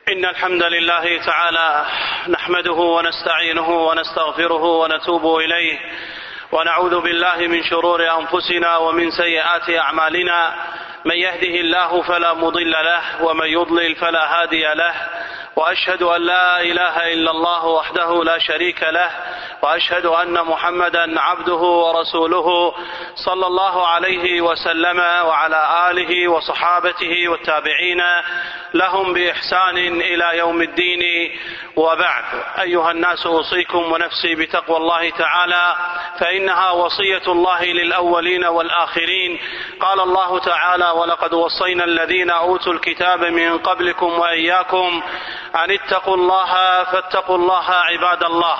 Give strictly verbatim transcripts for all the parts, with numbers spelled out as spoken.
إن الحمد لله تعالى نحمده ونستعينه ونستغفره ونتوب إليه، ونعوذ بالله من شرور أنفسنا ومن سيئات أعمالنا. من يهده الله فلا مضل له، ومن يضلل فلا هادي له، وأشهد أن لا إله إلا الله وحده لا شريك له، وأشهد أن محمدا عبده ورسوله صلى الله عليه وسلم وعلى آله وصحابته والتابعين لهم بإحسان إلى يوم الدين. وبعد، أيها الناس، أوصيكم ونفسي بتقوى الله تعالى، فإنها وصية الله للأولين والآخرين. قال الله تعالى: ولقد وصينا الذين أوتوا الكتاب من قبلكم وإياكم أن اتقوا الله فاتقوا الله عباد الله.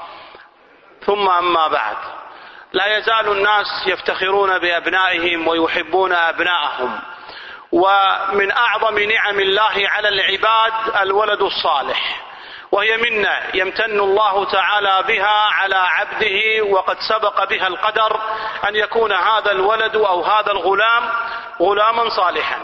ثم أما بعد، لا يزال الناس يفتخرون بأبنائهم ويحبون أبنائهم، ومن أعظم نعم الله على العباد الولد الصالح، وهي منة يمتن الله تعالى بها على عبده، وقد سبق بها القدر أن يكون هذا الولد أو هذا الغلام غلاما صالحا.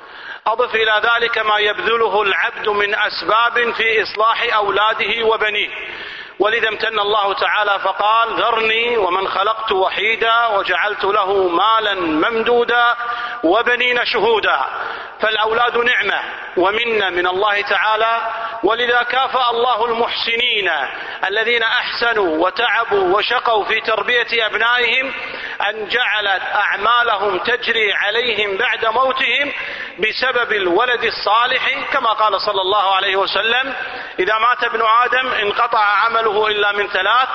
أضف إلى ذلك ما يبذله العبد من أسباب في إصلاح أولاده وبنيه، ولذا امتن الله تعالى فقال: ذرني ومن خلقت وحيدا وجعلت له مالا ممدودا وبنين شهودا. فالأولاد نعمة ومنة من الله تعالى، ولذا كافأ الله المحسنين الذين أحسنوا وتعبوا وشقوا في تربية أبنائهم أن جعلت أعمالهم تجري عليهم بعد موتهم بسبب الولد الصالح، كما قال صلى الله عليه وسلم: إذا مات ابن آدم انقطع عمله إلا من ثلاث: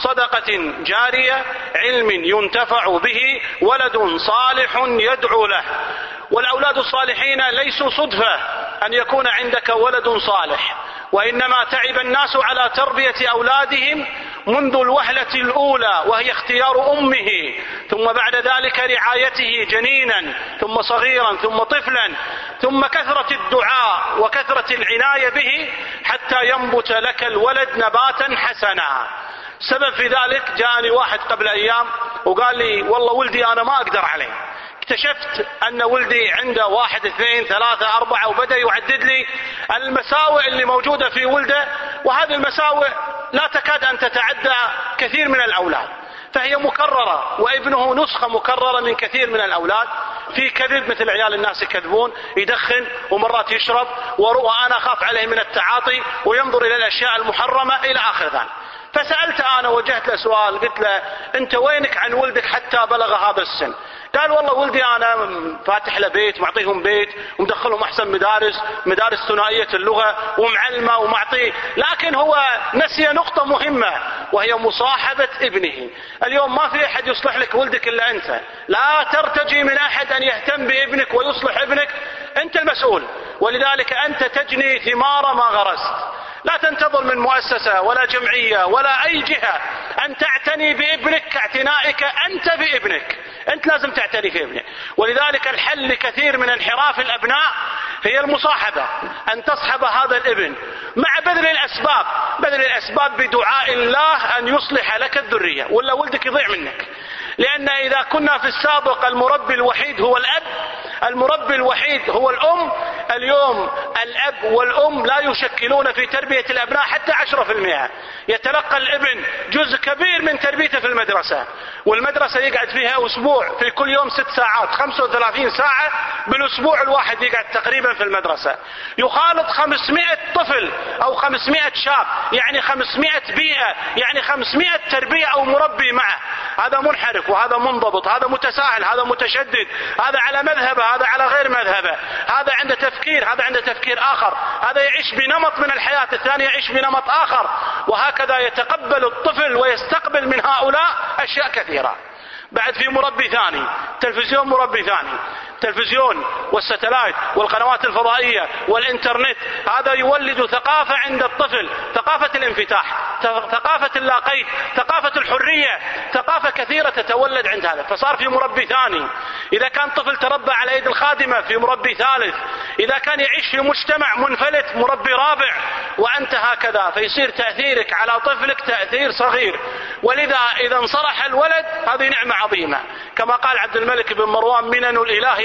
صدقة جارية، علم ينتفع به، ولد صالح يدعو له. والأولاد الصالحين ليسوا صدفة أن يكون عندك ولد صالح، وإنما تعب الناس على تربية أولادهم منذ الوهلة الأولى، وهي اختيار أمه، ثم بعد ذلك رعايته جنينا، ثم صغيرا، ثم طفلا، ثم كثرة الدعاء وكثرة العناية به حتى ينبت لك الولد نباتا حسنا. سبب في ذلك، جاءني واحد قبل أيام وقال لي: والله ولدي أنا ما أقدر عليه. اكتشفت أن ولدي عنده واحد اثنين ثلاثة أربعة، وبدأ يعدد لي المساوئ اللي موجودة في ولده، وهذه المساوئ لا تكاد أن تتعدى كثير من الأولاد، فهي مكررة، وابنه نسخة مكررة من كثير من الأولاد. في كذب مثل عيال الناس يكذبون، يدخن ومرات يشرب، وأنا أخاف عليه من التعاطي وينظر إلى الأشياء المحرمة إلى آخر ذلك. فسألت أنا، وجهت له سؤال، قلت له: أنت وينك عن ولدك حتى بلغ هذا السن؟ قال: والله ولدي أنا فاتح له بيت، معطيهم بيت ومدخلهم أحسن مدارس، مدارس ثنائية اللغة ومعلمة ومعطيه، لكن هو نسي نقطة مهمة، وهي مصاحبة ابنه. اليوم ما في أحد يصلح لك ولدك إلا أنت، لا ترتجي من أحد أن يهتم بابنك ويصلح ابنك، أنت المسؤول، ولذلك أنت تجني ثمار ما غرست. لا تنتظر من مؤسسة ولا جمعية ولا أي جهة أن تعتني بابنك كاعتنائك أنت بابنك، أنت لازم تعتني في ابنك. ولذلك الحل لكثير من انحراف الأبناء هي المصاحبة، أن تصحب هذا الابن مع بذل الأسباب، بذل الأسباب بدعاء الله أن يصلح لك الذرية، ولا ولدك يضيع منك. لأن إذا كنا في السابق المربي الوحيد هو الأب، المربي الوحيد هو الأم، اليوم الأب والأم لا يشكلون في تربية الأبناء حتى عشرة في المئة. يتلقى الابن جزء كبير من تربيته في المدرسة، والمدرسة يقعد فيها أسبوع، في كل يوم ست ساعات، خمسة وثلاثين ساعة بالأسبوع الواحد يقعد تقريبا في المدرسة، يخالط خمسمائة طفل أو خمسمائة شاب، يعني خمسمائة بيئة، يعني خمسمائة تربية أو مربي معه. هذا منحرف، وهذا منضبط، هذا متساهل، هذا متشدد، هذا على مذهبه، هذا على غير مذهبه، هذا عنده تفكير، هذا عنده تفكير آخر، هذا يعيش بنمط من الحياة، الثاني يعيش بنمط آخر، وهكذا يتقبل الطفل ويستقبل من هؤلاء أشياء كثيرة. بعد في مربي ثاني، تلفزيون مربي ثاني، التلفزيون والستلايت والقنوات الفضائية والإنترنت، هذا يولد ثقافة عند الطفل، ثقافة الانفتاح، ثقافة اللاقيت، ثقافة الحرية، ثقافة كثيرة تتولد عند هذا، فصار في مربي ثاني. إذا كان طفل تربى على يد الخادمة، في مربي ثالث. إذا كان يعيش في مجتمع منفلت، مربي رابع، وأنت هكذا، فيصير تأثيرك على طفلك تأثير صغير. ولذا إذا انصلح الولد هذه نعمة عظيمة، كما قال عبد الملك بن مروان: منن الإله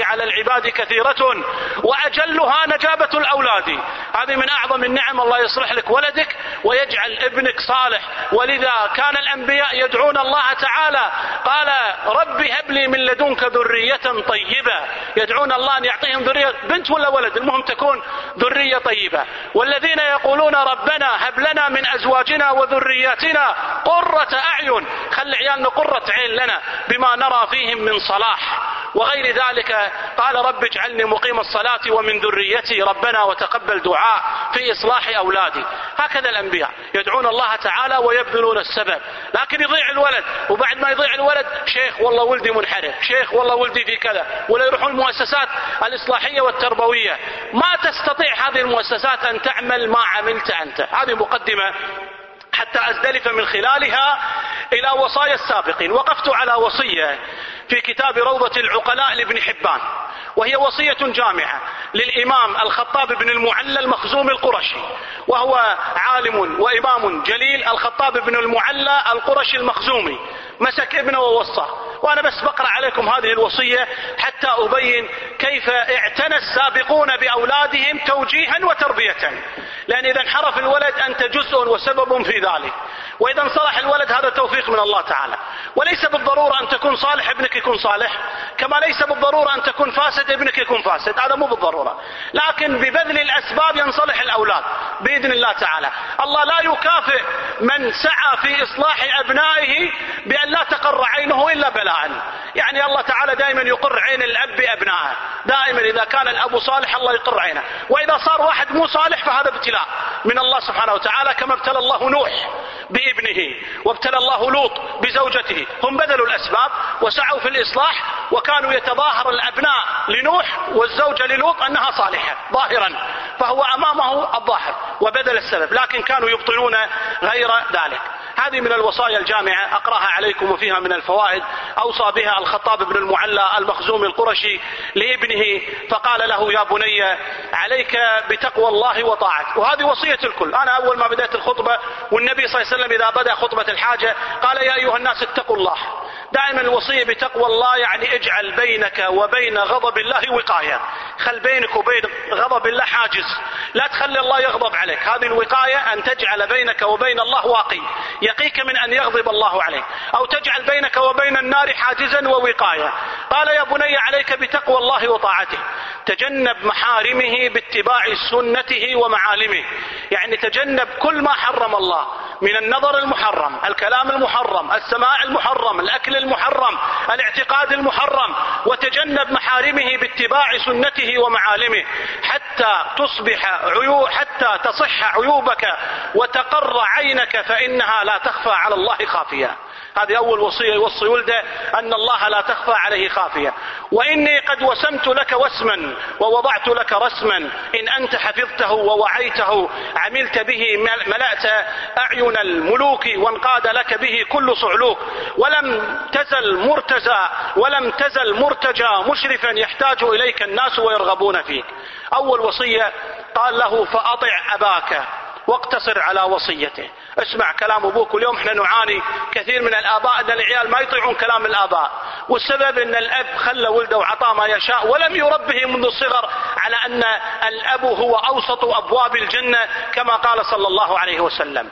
على العباد كثيرة وأجلها نجابة الأولاد. هذه من أعظم النعم، الله يصلح لك ولدك ويجعل ابنك صالح. ولذا كان الأنبياء يدعون الله تعالى، قال رب هب لي من لدنك ذرية طيبة، يدعون الله أن يعطيهم ذرية بنت ولا ولد، المهم تكون ذرية طيبة. والذين يقولون ربنا هب لنا من أزواجنا وذرياتنا قرة أعين، خلي عيالنا قرة عين لنا بما نرى فيهم من صلاح وغير ذلك. قال رب اجعلني مقيم الصلاة ومن ذريتي ربنا وتقبل دعاء في إصلاح أولادي. هكذا الأنبياء يدعون الله تعالى ويبذلون السبب. لكن يضيع الولد، وبعد ما يضيع الولد شيخ والله ولدي منحرف، شيخ والله ولدي في كذا، ولا يروحون المؤسسات الإصلاحية والتربوية. ما تستطيع هذه المؤسسات أن تعمل ما عملت أنت. هذه مقدمة حتى أزدلف من خلالها إلى وصايا السابقين. وقفت على وصية في كتاب روضة العقلاء لابن حبان، وهي وصية جامعة للإمام الخطاب بن المعلى المخزومي القرشي، وهو عالم وإمام جليل الخطاب بن المعلى القرشي المخزومي، مسك ابنه ووصاه. وأنا بس بقرأ عليكم هذه الوصية حتى أبين كيف اعتنى السابقون بأولادهم توجيها وتربية، لأن إذا انحرف الولد أنت جزء وسبب في ذلك، وإذا انصلح الولد هذا توفيق من الله تعالى. وليس بالضرورة أن تكون صالح ابنك يكون صالح، كما ليس بالضرورة أن تكون فاسد ابنك يكون فاسد، هذا مو بالضرورة، لكن ببذل الأسباب ينصلح الأولاد بإذن الله تعالى. الله لا يكافئ من سعى في إصلاح أبنائه بأن لا تقر عينه إلا بلاء. يعني الله تعالى دائما يقر عين الأب بأبنائه، دائما إذا كان الأب صالح الله يقر عينه، وإذا صار واحد مو صالح فهذا ابتلاء من الله سبحانه وتعالى، كما ابتلى الله نوح بابنه وابتلى الله لوط بزوجته. هم بذلوا الأسباب وسعوا في الإصلاح، وكانوا يتظاهر الأبناء لنوح والزوجة للوط أنها صالحة ظاهرا، فهو أمامه الظاهر وبذل السبب، لكن كانوا يبطلون غير ذلك. هذه من الوصايا الجامعة أقرأها عليكم وفيها من الفوائد. أوصى بها الخطاب بن المعلى المخزومي القرشي لابنه، فقال له يا بني عليك بتقوى الله وطاعته. وهذه وصية الكل. أنا أول ما بدأت الخطبة والنبي صلى الله عليه وسلم إذا بدأ خطبة الحاجة قال يا أيها الناس اتقوا الله. دائما الوصية بتقوى الله يعني اجعل بينك وبين غضب الله وقاية، خل بينك وبين غضب الله حاجز، لا تخلي الله يغضب عليك. هذه الوقاية أن تجعل بينك وبين الله واقي يقيك من أن يغضب الله عليك، أو تجعل بينك وبين النار حاجزا ووقاية. قال يا بني عليك بتقوى الله وطاعته، تجنب محارمه باتباع سنته ومعالمه، يعني تجنب كل ما حرم الله من النظر المحرم، الكلام المحرم، السماع المحرم، الأكل المحرم، الاعتقاد المحرم، وتجنب محارمه باتباع سنته ومعالمه حتى تصبح عيوب حتى تصح عيوبك وتقر عينك فإنها لا تخفى على الله خافية. هذه أول وصية يوصي ولده أن الله لا تخفى عليه خافية. وإني قد وسمت لك وسما ووضعت لك رسما، إن أنت حفظته ووعيته عملت به ملأت أعين الملوك وانقاد لك به كل صعلوك، ولم تزل مرتزى ولم تزل مرتجى مشرفا يحتاج إليك الناس ويرغبون فيك. أول وصية قال له فأطع أباك واقتصر على وصيته، اسمع كلام أبوك. واليوم احنا نعاني كثير من الآباء أن العيال ما يطيعون كلام الآباء، والسبب أن الأب خلى ولده وعطاه ما يشاء ولم يربه منذ الصغر على أن الأب هو أوسط أبواب الجنة كما قال صلى الله عليه وسلم،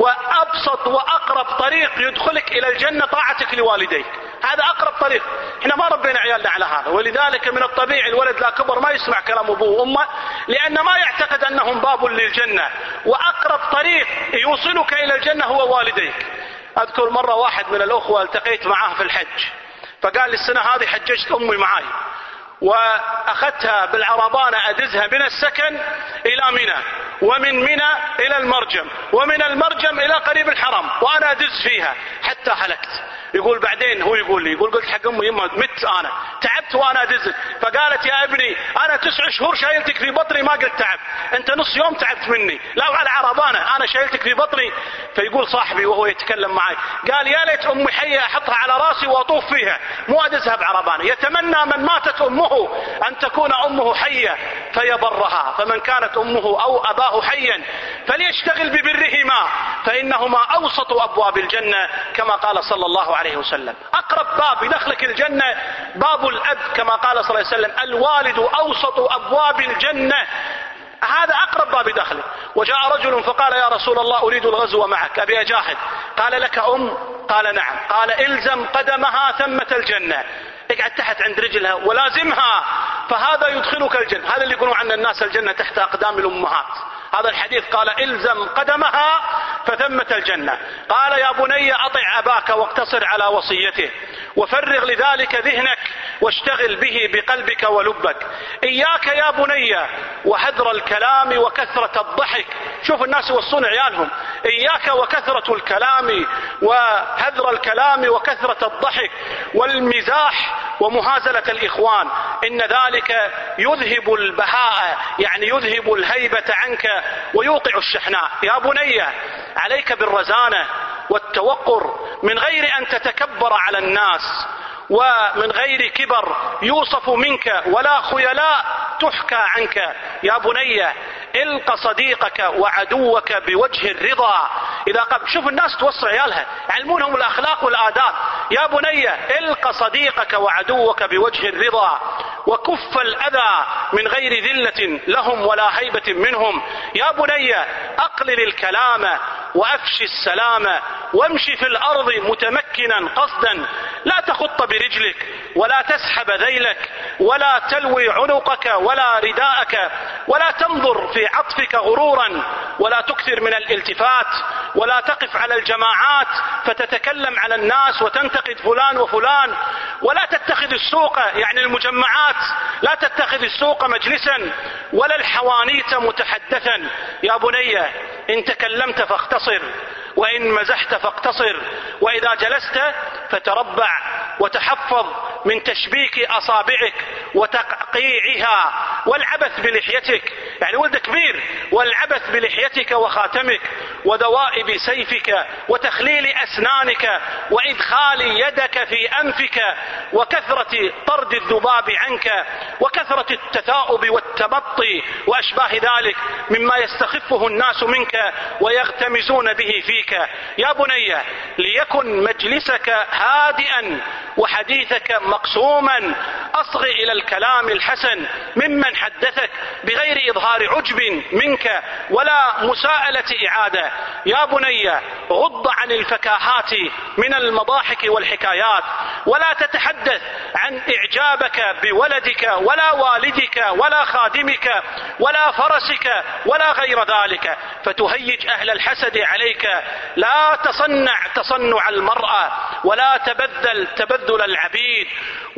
وأبسط وأقرب طريق يدخلك إلى الجنة طاعتك لوالديك، هذا أقرب طريق. احنا ما ربينا عيالنا على هذا، ولذلك من الطبيعي الولد لا كبر ما يسمع كلام أبوه وأمه، لأن ما يعتقد أنهم باب للجنة، وأقرب طريق يوصلك إلى الجنة هو والديك. أذكر مرة واحد من الأخوة التقيت معه في الحج، فقال لي السنة هذه حججت أمي معي، وأخذتها بالعربانة أدزها من السكن إلى منى، ومن منى إلى المرجم، ومن المرجم إلى قريب الحرم، وأنا أدز فيها حتى هلكت. يقول بعدين هو يقول لي يقول قلت حق أمي يما مت أنا تعبت وأنا أدزك، فقالت يا ابني أنا تسع شهور شايلتك في بطني ما قلت تعب، أنت نص يوم تعبت مني، لا على عربانة أنا شايلتك في بطني. فيقول صاحبي وهو يتكلم معي قال يا ليت أمي حية أحطها على راسي وأطوف فيها مو أدزها بعربانة. يتمنى من ماتت أمه أن تكون أمه حية فيبرها، فمن كانت أمه أمه أو أباه حيا فليشتغل ببرهما فإنهما أوسط أبواب الجنة كما قال صلى الله عليه وسلم. أقرب باب يدخلك الجنة باب الأب كما قال صلى الله عليه وسلم الوالد أوسط أبواب الجنة، هذا أقرب باب دخله. وجاء رجل فقال يا رسول الله أريد الغزو معك أبي أجاهد، قال لك أم؟ قال نعم. قال إلزم قدمها ثمة الجنة، اقعد تحت عند رجلها ولازمها فهذا يدخلك الجنة. هذا اللي يقولون عن الناس الجنة تحت أقدام الأمهات، هذا الحديث قال إلزم قدمها فثمة الجنة. قال يا بني أطع أباك واقتصر على وصيته وفرغ لذلك ذهنك واشتغل به بقلبك ولبك. إياك يا بني وهذر الكلام وكثرة الضحك. شوف الناس يوصون عيالهم إياك وكثرة الكلام وهذر الكلام وكثرة الضحك والمزاح ومهازلة الإخوان، إن ذلك يذهب البهاء، يعني يذهب الهيبة عنك ويوقع الشحناء. يا بني عليك بالرزانة والتوقر من غير أن تتكبر على الناس ومن غير كبر يوصف منك ولا خيلاء تحكى عنك. يا بني الق صديقك وعدوك بوجه الرضا. إذا قبل شوف الناس توصي عيالها علمونهم الأخلاق والآداب. يا بني الق صديقك وعدوك بوجه الرضا وكف الأذى من غير ذلة لهم ولا هيبة منهم. يا بني أقلل الكلام وأفشي السلام وامشي في الأرض متمكنا قصدا، لا تخط برجلك ولا تسحب ذيلك ولا تلوي عنقك ولا رداءك ولا تنظر في عطفك غرورا ولا تكثر من الالتفات ولا تقف على الجماعات فتتكلم على الناس وتنتقد فلان وفلان ولا تتخذ السوق يعني المجمعات، لا تتخذ السوق مجلسا ولا الحوانيت متحدثا. يا بني إن تكلمت فاختصر وإن مزحت فاقتصر وإذا جلست فتربع وتحفظ من تشبيك أصابعك وتققيعها والعبث بلحيتك، يعني ولد كبير، والعبث بلحيتك وخاتمك ودوائب سيفك وتخليل أسنانك وإدخال يدك في أنفك وكثرة طرد الذباب عنك وكثرة التثاؤب والتبطي وأشباه ذلك مما يستخفه الناس منك ويغتمزون به فيك. يا بني ليكن مجلسك هادئا وحديثك مقسوما، أصغ إلى الكلام الحسن ممن حدثك بغير إظهار عجب منك ولا مساءلة إعادة. يا بني غض عن الفكاهات من المضاحك والحكايات ولا تتحدث عن إعجابك بولدك ولا والدك ولا خادمك ولا فرسك ولا غير ذلك فتهيج أهل الحسد عليك. لا تصنع تصنع المرأة ولا تبذل تبذل العبيد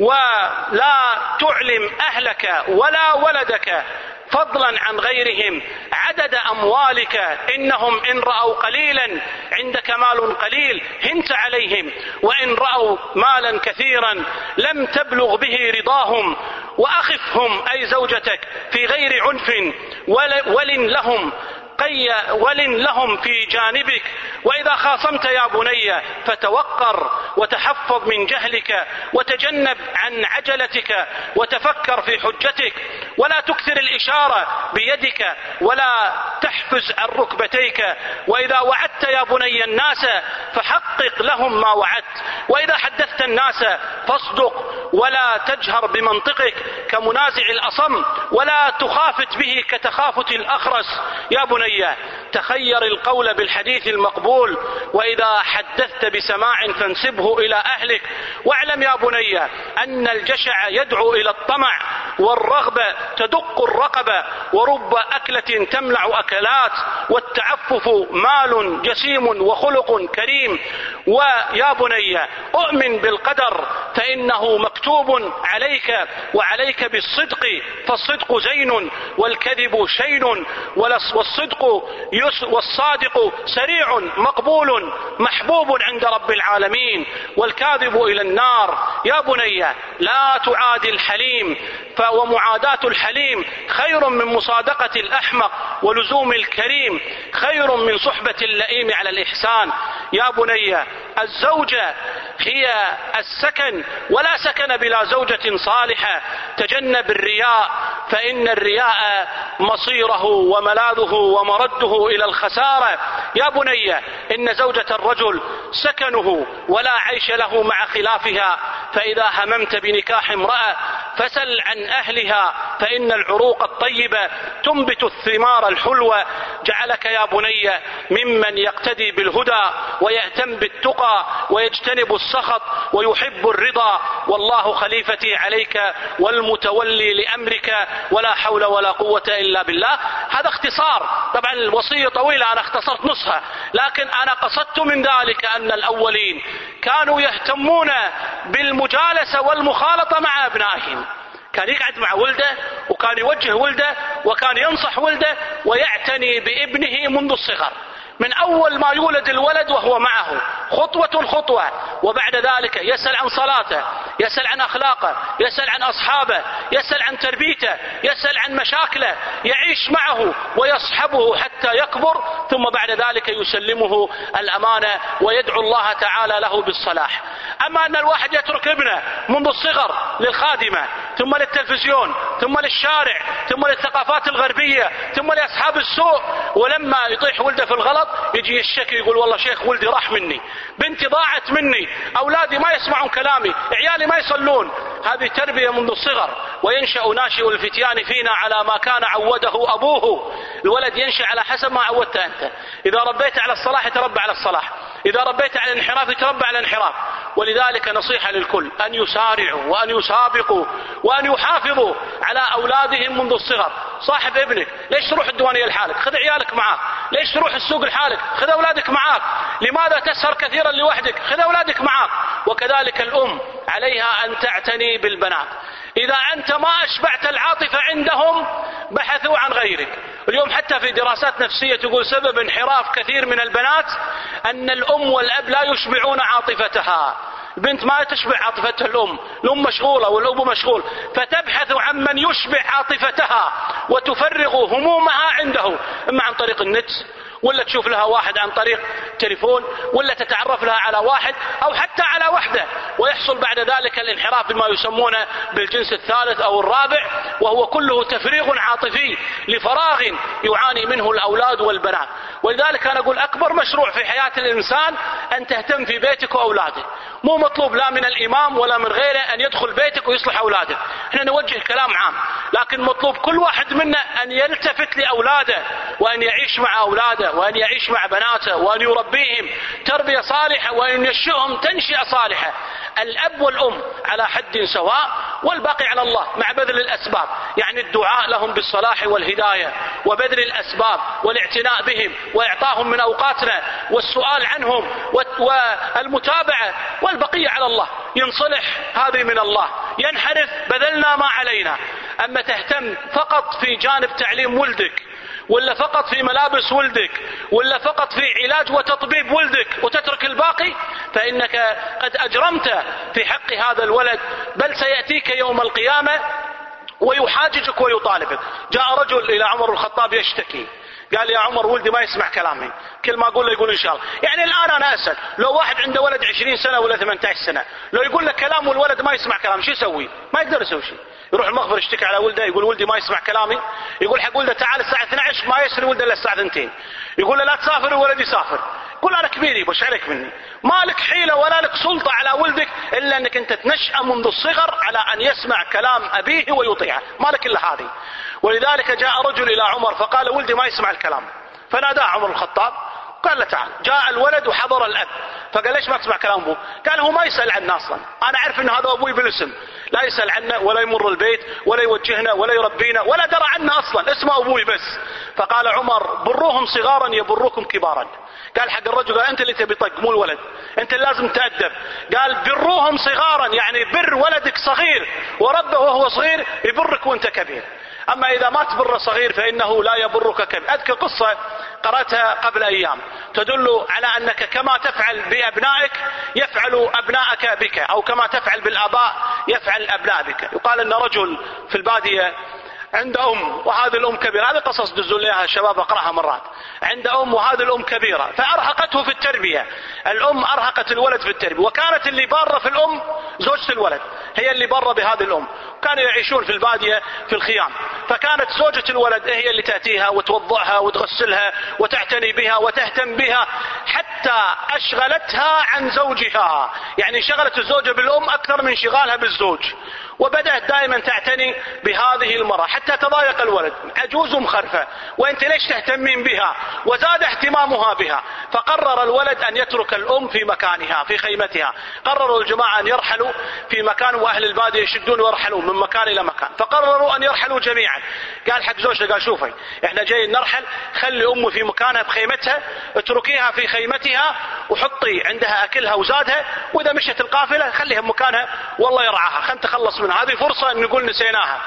ولا تعلم أهلك ولا ولدك فضلا عن غيرهم عدد أموالك، إنهم إن رأوا قليلا عندك مال قليل هنت عليهم وإن رأوا مالا كثيرا لم تبلغ به رضاهم. وأخفهم أي زوجتك في غير عنف ولن لهم قي ولن لهم في جانبك. وإذا خاصمت يا بني فتوقر وتحفظ من جهلك وتجنب عن عجلتك وتفكر في حجتك ولا تكثر الإشارة بيدك ولا تحفز عن ركبتيك. وإذا وعدت يا بني الناس فحقق لهم ما وعدت، وإذا حدثت الناس فاصدق ولا تجهر بمنطقك كمنازع الأصم ولا تخافت به كتخافت الأخرس. يا بني تخير القول بالحديث المقبول، وإذا حدثت بسماع فانسبه إلى أهلك. واعلم يا بني أن الجشع يدعو إلى الطمع والرغبة تدق الرقبة ورب أكلة تملع أكلات والتعفف مال جسيم وخلق كريم. ويا بني أؤمن بالقدر فإنه مكتوب عليك وعليك بالصدق فالصدق زين والكذب شين والصدق والصادق سريع مقبول محبوب عند رب العالمين والكاذب إلى النار. يا بني لا تعادي الحليم ومعاداة الحليم خير من مصادقة الأحمق ولزوم الكريم خير من صحبة اللئيم على الإحسان. يا بني الزوجة هي السكن ولا سكن بلا زوجة صالحة. تجنب الرياء فإن الرياء مصيره وملاذه ومرده إلى الخسارة. يا بني إن زوجة الرجل سكنه ولا عيش له مع خلافها، فإذا هممت بنكاح امرأة فسل عن أهلها، فإن العروق الطيبة تنبت الثمار الحلوة. جعلك يا بني ممن يقتدي بالهدى ويهتم بالتقى ويجتنب السخط ويحب الرضا، والله خليفتي عليك والمتولي لأمرك، ولا حول ولا قوة إلا بالله. هذا اختصار، طبعا الوصية طويلة أنا اختصرت نصها، لكن أنا قصدت من ذلك أن الأولين كانوا يهتمون بالمجالسة والمخالطة مع أبنائهم، كان يقعد مع ولده وكان يوجه ولده وكان ينصح ولده ويعتني بابنه منذ الصغر، من أول ما يولد الولد وهو معه خطوة خطوة، وبعد ذلك يسأل عن صلاته، يسأل عن أخلاقه، يسأل عن أصحابه، يسأل عن تربيته، يسأل عن مشاكله، يعيش معه ويصحبه حتى يكبر، ثم بعد ذلك يسلمه الأمانة ويدعو الله تعالى له بالصلاح. أما أن الواحد يترك ابنه منذ الصغر للخادمة، ثم للتلفزيون، ثم للشارع، ثم للثقافات الغربية، ثم لأصحاب السوء، ولما يطيح ولده في الغلط يجي الشكي يقول والله شيخ ولدي راح مني، بنتي ضاعت مني، أولادي ما يسمعون كلامي، عيالي ما يصلون. هذه تربية منذ الصغر. وينشأ ناشئ الفتيان فينا على ما كان عوده أبوه. الولد ينشأ على حسب ما عودته أنت، إذا ربيت على الصلاح يتربى على الصلاح، إذا ربيت على الانحراف يتربى على الانحراف. ولذلك نصيحة للكل أن يسارعوا وأن يسابقوا وأن يحافظوا على أولادهم منذ الصغر. صاحب ابنك، ليش تروح الديوانية لحالك؟ خذ عيالك معاك. ليش تروح السوق لحالك؟ خذ أولادك معاك. لماذا تسهر كثيرا لوحدك؟ خذ أولادك معاك. وكذلك الأم عليها أن تعتني بالبنات. إذا أنت ما أشبعت العاطفة عندهم بحثوا عن غيرك. اليوم حتى في دراسات نفسية تقول سبب انحراف كثير من البنات أن الأم والأب لا يشبعون عاطفتها. البنت ما تشبع عاطفتها الأم، الأم مشغولة والأب مشغول، فتبحث عن من يشبع عاطفتها وتفرغ همومها عنده، إما عن طريق النت، ولا تشوف لها واحد عن طريق تليفون، ولا تتعرف لها على واحد أو حتى على وحدة، ويحصل بعد ذلك الانحراف بما يسمونه بالجنس الثالث أو الرابع، وهو كله تفريغ عاطفي لفراغ يعاني منه الأولاد والبنات. ولذلك أنا أقول أكبر مشروع في حياة الإنسان أن تهتم في بيتك وأولادك. مو مطلوب لا من الإمام ولا من غيره أن يدخل بيتك ويصلح أولادك، احنا نوجه كلام عام، لكن مطلوب كل واحد منا أن يلتفت لأولاده وأن يعيش مع أولاده وأن يعيش مع بناته وأن يربيهم تربية صالحة وأن ينشئهم تنشئة صالحة. الأب والأم على حد سواء والباقي على الله مع بذل الأسباب، يعني الدعاء لهم بالصلاح والهداية وبذل الأسباب والاعتناء بهم وإعطاهم من أوقاتنا والسؤال عنهم والمتابعة، والبقية على الله. ينصلح هذه من الله، ينحرف بذلنا ما علينا. أما تهتم فقط في جانب تعليم ولدك، ولا فقط في ملابس ولدك، ولا فقط في علاج وتطبيب ولدك وتترك الباقي، فإنك قد أجرمت في حق هذا الولد، بل سيأتيك يوم القيامة ويحاججك ويطالبك. جاء رجل إلى عمر الخطاب يشتكي، قال يا عمر ولدي ما يسمع كلامي، كل ما أقول له يقول إن شاء الله. يعني الآن أنا أسأل، لو واحد عنده ولد عشرين سنة ولا ثمانية عشر سنة، لو يقول لك كلام والولد ما يسمع كلام، شو يسوي؟ ما يقدر يسوي شيء. يروح المخبر يشتكي على ولده، يقول ولدي ما يسمع كلامي، يقول حق ولده تعال الساعة اثنتي عشرة، ما يسري ولده إلا الساعة اثنتين، يقول له لا تسافر وولد يسافر. يقول أنا كبير يبوش عليك مني، ما لك حيلة ولا لك سلطة على ولدك إلا أنك أنت تنشأ منذ الصغر على أن يسمع كلام أبيه ويطيعه، ما لك إلا هذه. ولذلك جاء رجل إلى عمر فقال ولدي ما يسمع الكلام، فناداه عمر الخطاب قال له تعال. جاء الولد وحضر الأب، فقال ليش ما تسمع كلام أبوه؟ قال هو ما يسأل عنا أصلا، أنا أعرف أن هذا أبوي بالاسم، لا يسأل عنا ولا يمر البيت ولا يوجهنا ولا يربينا ولا درى عنا أصلا، اسمه أبوي بس. فقال عمر بروهم صغارا يبروكم كبارا. قال حق الرجل قال أنت اللي تبي طق مو الولد، أنت اللي لازم تأدب. قال بروهم صغارا، يعني بر ولدك صغير وربه وهو صغير يبرك وأنت كبير، أما إذا ما تبر صغير فإنه لا يبرك كبير. أذكر قصة قرأتها قبل أيام تدل على أنك كما تفعل بأبنائك يفعل أبنائك بك، أو كما تفعل بالآباء يفعل الأبناء بك. يقال أن رجل في البادية عنده أم، وهذه الأم كبيرة، هذه قصص دزوا لها الشباب أقرأها مرات. عند أم، وهذه الأم كبيرة فأرهقته في التربية. الأم أرهقت الولد في التربية، وكانت اللي بارة في الأم زوجة الولد، هي اللي بارة بهذه الأم. كانوا يعيشون في البادية في الخيام، فكانت زوجة الولد هي اللي تأتيها وتوضعها وتغسلها وتعتني بها وتهتم بها، حتى أشغلتها عن زوجها. يعني شغلت الزوجة بالأم أكثر من شغالها بالزوج، وبدأت دائما تعتني بهذه المرأة حتى تضايق الولد، عجوز مخرفة وانت ليش تهتمين بها، وزاد اهتمامها بها. فقرر الولد أن يترك الأم في مكانها في خيمتها. قرروا الجماعة أن يرحلوا في مكان، وأهل البادية يشدون ويرحلون من مكان إلى مكان، فقرروا أن يرحلوا جميعا. قال حق زوجته، قال شوفي احنا جايين نرحل، خلي أمي في مكانها بخيمتها، اتركيها في خيمتها وحطي عندها أكلها وزادها، وإذا مشت القافلة خليها بمكانها والله يرعاها، خلنا نتخلص منها، هذه فرصة أن نقول نسيناها.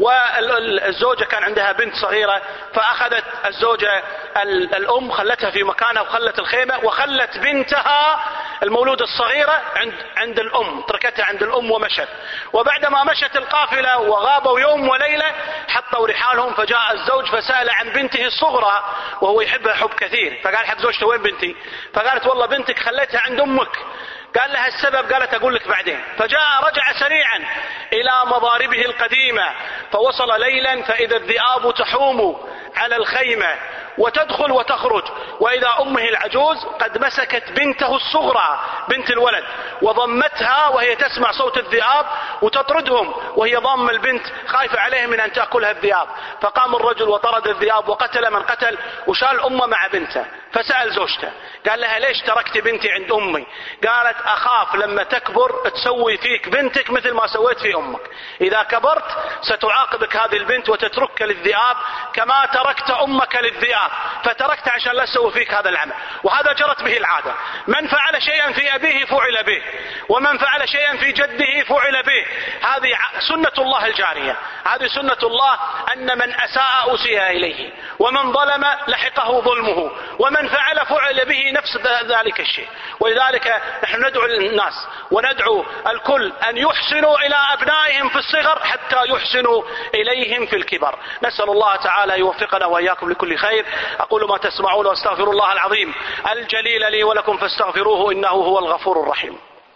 والزوجة كان عندها بنت صغيرة، فأخذت الزوجة الأم خلتها في مكانها وخلت الخيمة، وخلت بنتها المولودة الصغيرة عند عند الأم، تركتها عند الأم ومشت. وبعدما مشت القافلة وغابوا يوم وليلة حطوا رحالهم، فجاء الزوج فسأل عن بنته الصغرى وهو يحبها حب كثير، فقال حق زوجته وين بنتي؟ فقالت والله بنتك خليتها عند أمك. قال لها السبب؟ قالت أقول لك بعدين. فجاء رجع سريعا إلى مضاربه القديمة، فوصل ليلا فإذا الذئاب تحوم على الخيمة وتدخل وتخرج، وإذا أمه العجوز قد مسكت بنته الصغرى بنت الولد وضمتها وهي تسمع صوت الذئاب وتطردهم، وهي ضم البنت خايفة عليهم من أن تأكلها الذئاب. فقام الرجل وطرد الذئاب وقتل من قتل وشال أمه مع بنته. فسأل زوجته قال لها ليش تركت بنتي عند أمي؟ قالت أخاف لما تكبر تسوي فيك بنتك مثل ما سويت في أمك، إذا كبرت ستعاقبك هذه البنت وتتركك للذئاب كما تركت أمك للذئاب، فتركت عشان لا تسوي فيك هذا العمل. وهذا جرت به العادة، من فعل شيئا في أبيه فعل به، ومن فعل شيئا في جده فعل به. هذه سنة الله الجارية، هذه سنة الله، أن من أساء أسيء إليه، ومن ظلم لحقه ظلمه، ومن فعل فعل به نفس ذلك الشيء. ولذلك نحن ندعو الناس وندعو الكل أن يحسنوا إلى أبنائهم في الصغر حتى يحسنوا إليهم في الكبر. نسأل الله تعالى يوفقنا وإياكم لكل خير. أقول ما تسمعون واستغفر الله العظيم الجليل لي ولكم فاستغفروه إنه هو الغفور الرحيم.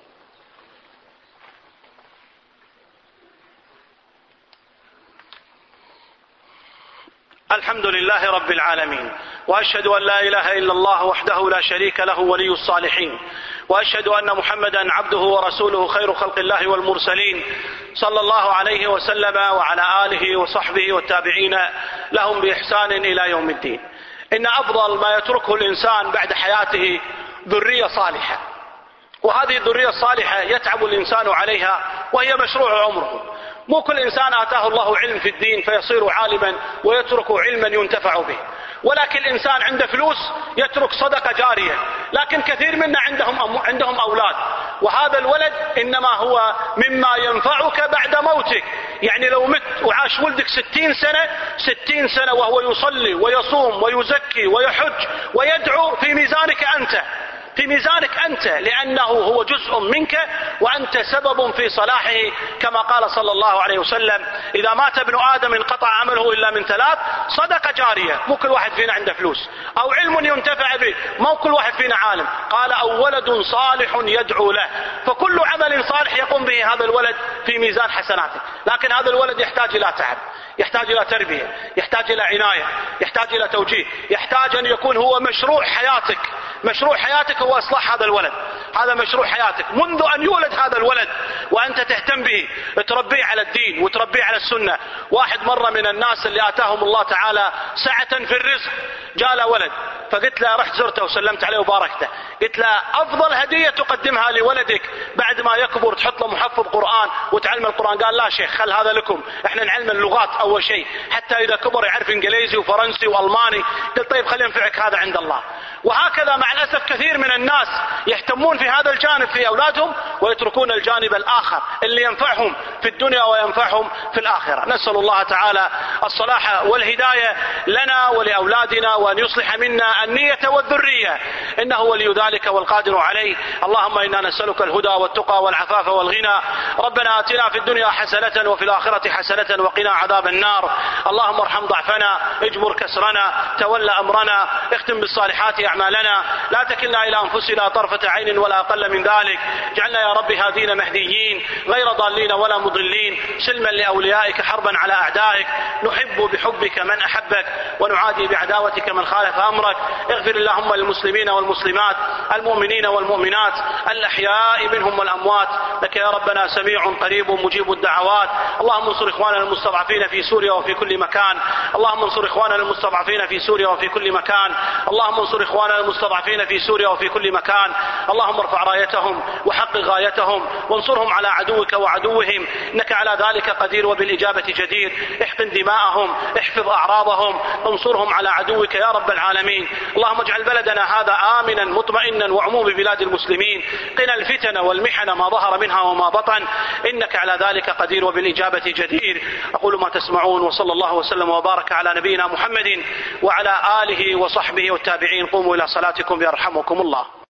الحمد لله رب العالمين، وأشهد أن لا إله إلا الله وحده لا شريك له ولي الصالحين، وأشهد أن محمدا عبده ورسوله خير خلق الله والمرسلين، صلى الله عليه وسلم وعلى آله وصحبه والتابعين لهم بإحسان إلى يوم الدين. إن أفضل ما يتركه الإنسان بعد حياته ذرية صالحة، وهذه الذرية الصالحة يتعب الإنسان عليها وهي مشروع عمره. مو كل إنسان آتاه الله علم في الدين فيصير عالما ويترك علما ينتفع به، ولكن الإنسان عنده فلوس يترك صدقة جارية. لكن كثير منا عندهم عندهم أولاد، وهذا الولد إنما هو مما ينفعك بعد موتك. يعني لو مت وعاش ولدك ستين سنة ستين سنة وهو يصلي ويصوم ويزكي ويحج ويدعو في ميزانك أنت، في ميزانك أنت، لأنه هو جزء منك وأنت سبب في صلاحه، كما قال صلى الله عليه وسلم إذا مات ابن آدم انقطع عمله إلا من ثلاث: صدقة جارية، مو كل واحد فينا عنده فلوس، أو علم ينتفع به، مو كل واحد فينا عالم، قال أو ولد صالح يدعو له. فكل عمل صالح يقوم به هذا الولد في ميزان حسناته. لكن هذا الولد يحتاج إلى تعب، يحتاج إلى تربية، يحتاج إلى عناية، يحتاج إلى توجيه، يحتاج أن يكون هو مشروع حياتك. مشروع حياتك هو إصلاح هذا الولد، هذا مشروع حياتك منذ أن يولد هذا الولد، وأنت تهتم به، تربيه على الدين وتربيه على السنة. واحد مرة من الناس اللي آتاهم الله تعالى سعة في الرزق جاء له ولد، فقلت له، رحت زرته وسلمت عليه وباركته، قلت له أفضل هدية تقدمها لولدك بعد ما يكبر تحط له محفظ قرآن وتعلم القرآن. قال لا شيخ، خل هذا لكم، احنا نعلم اللغات أول شيء حتى إذا كبر يعرف إنجليزي وفرنسي وألماني. قلت طيب خلي ينفعك هذا عند الله. وهكذا مع الأسف كثير من الناس يهتمون في في هذا الجانب في أولادهم ويتركون الجانب الآخر اللي ينفعهم في الدنيا وينفعهم في الآخرة. نسأل الله تعالى الصلاح والهداية لنا ولأولادنا، وأن يصلح منا النية والذرية، إنه ولي ذلك والقادر عليه. اللهم إنا نسألك الهدى والتقى والعفاف والغنى. ربنا آتنا في الدنيا حسنة وفي الآخرة حسنة وقنا عذاب النار. اللهم ارحم ضعفنا، اجبر كسرنا، تولى أمرنا، اختم بالصالحات أعمالنا، لا تكلنا إلى أنفسنا طرفة عين ولا أقل من ذلك. اجعلنا يا رب هادين مهديين غير ضالين ولا مضلين، سلما لأوليائك حربا على أعدائك. نحب بحبك من أحبك ونعادي بعداوتك من خالف أمرك. اغفر اللهم للمسلمين والمسلمات، المؤمنين والمؤمنات، الأحياء منهم والأموات، لك يا ربنا سميع قريب مجيب الدعوات. اللهم انصر إخواننا المستضعفين في سوريا وفي كل مكان. اللهم انصر إخواننا المستضعفين في سوريا وفي كل مكان. اللهم انصر إخواننا المستضعفين في سوريا وفي كل مكان. اللهم ارفع رايتهم وحقق غايتهم وانصرهم على عدوك وعدوهم، إنك على ذلك قدير وبالإجابة جدير. احقن دماءهم، احفظ أعراضهم، انصرهم على عدوك يا رب العالمين. اللهم اجعل بلدنا هذا آمنا مطمئنا وعموم بلاد المسلمين. قنا الفتن والمحن ما ظهر منها وما بطن، إنك على ذلك قدير وبالإجابة جدير. أقول ما تسمعون، وصلى الله وسلم وبارك على نبينا محمد وعلى آله وصحبه والتابعين. قوموا إلى صلاتكم يرحمكم الله.